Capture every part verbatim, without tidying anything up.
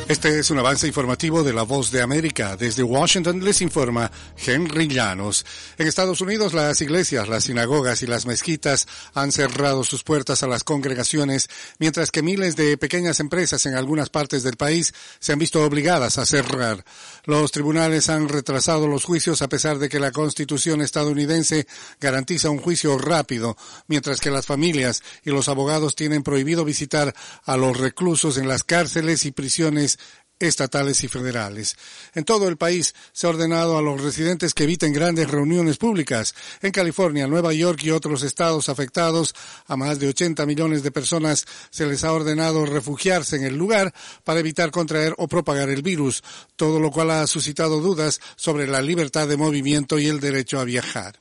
Este es un avance informativo de La Voz de América. Desde Washington les informa Henry Llanos. En Estados Unidos, las iglesias, las sinagogas y las mezquitas han cerrado sus puertas a las congregaciones, mientras que miles de pequeñas empresas en algunas partes del país se han visto obligadas a cerrar. Los tribunales han retrasado los juicios a pesar de que la Constitución estadounidense garantiza un juicio rápido, mientras que las familias y los abogados tienen prohibido visitar a los reclusos en las cárceles y prisiones estatales y federales. En todo el país se ha ordenado a los residentes que eviten grandes reuniones públicas. En California, Nueva York y otros estados afectados, a más de ochenta millones de personas se les ha ordenado refugiarse en el lugar para evitar contraer o propagar el virus, todo lo cual ha suscitado dudas sobre la libertad de movimiento y el derecho a viajar.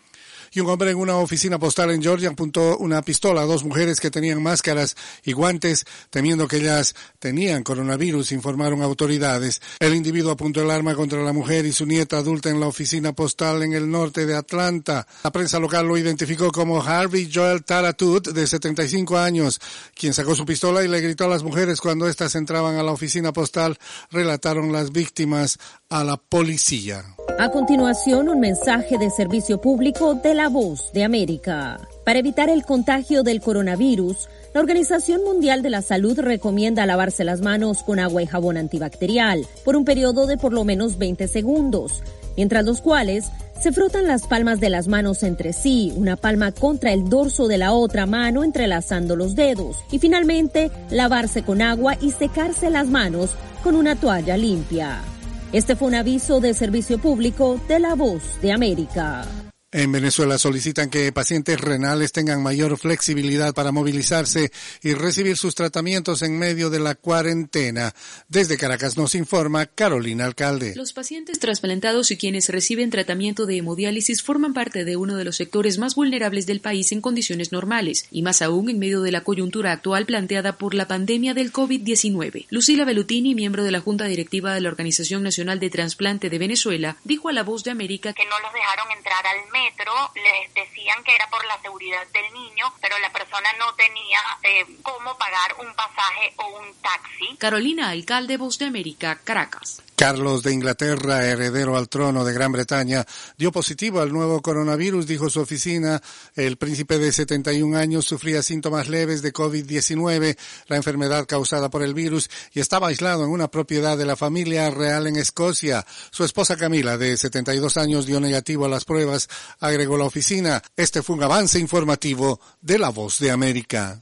Y un hombre en una oficina postal en Georgia apuntó una pistola a dos mujeres que tenían máscaras y guantes, temiendo que ellas tenían coronavirus, informaron autoridades. El individuo apuntó el arma contra la mujer y su nieta adulta en la oficina postal en el norte de Atlanta. La prensa local lo identificó como Harvey Joel Taratut, de setenta y cinco años, quien sacó su pistola y le gritó a las mujeres cuando éstas entraban a la oficina postal, relataron las víctimas a la policía. A continuación, un mensaje de servicio público de La Voz de América. Para evitar el contagio del coronavirus, la Organización Mundial de la Salud recomienda lavarse las manos con agua y jabón antibacterial por un periodo de por lo menos veinte segundos, mientras los cuales se frotan las palmas de las manos entre sí, una palma contra el dorso de la otra mano entrelazando los dedos, y finalmente lavarse con agua y secarse las manos con una toalla limpia. Este fue un aviso de servicio público de La Voz de América. En Venezuela solicitan que pacientes renales tengan mayor flexibilidad para movilizarse y recibir sus tratamientos en medio de la cuarentena. Desde Caracas nos informa Carolina Alcalde. Los pacientes trasplantados y quienes reciben tratamiento de hemodiálisis forman parte de uno de los sectores más vulnerables del país en condiciones normales, y más aún en medio de la coyuntura actual planteada por la pandemia del COVID diecinueve. Lucila Bellutini, miembro de la Junta Directiva de la Organización Nacional de Trasplante de Venezuela, dijo a La Voz de América que no los dejaron entrar al metro, les decían que era por la seguridad del niño, pero la persona no tenía eh, cómo pagar un pasaje o un taxi. Carolina Alcalde, Voz de América, Caracas. Carlos de Inglaterra, heredero al trono de Gran Bretaña, dio positivo al nuevo coronavirus, dijo su oficina. El príncipe de setenta y un años sufría síntomas leves de COVID diecinueve, la enfermedad causada por el virus, y estaba aislado en una propiedad de la familia real en Escocia. Su esposa Camila, de setenta y dos años, dio negativo a las pruebas, agregó la oficina. Este fue un avance informativo de La Voz de América.